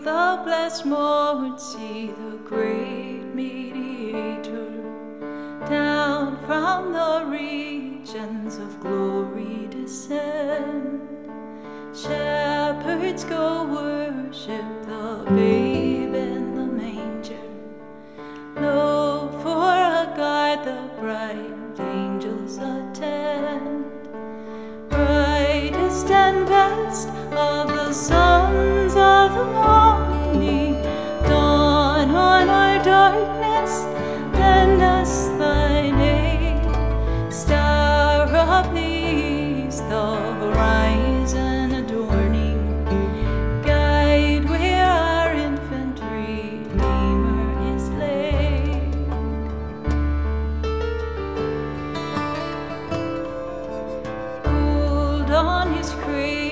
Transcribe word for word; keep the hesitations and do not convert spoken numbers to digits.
the blessed Lord, see the great mediator down from the regions of glory descend. Shepherds go worship the babe in the manger. Lo, for a guide the bright angels attend. Brightest and best of the sons of the morning, dawn on our darkness, lend us thine aid. Star of the east, the horizon adorning, guide where our infant Redeemer is laid. Gold on his cradle,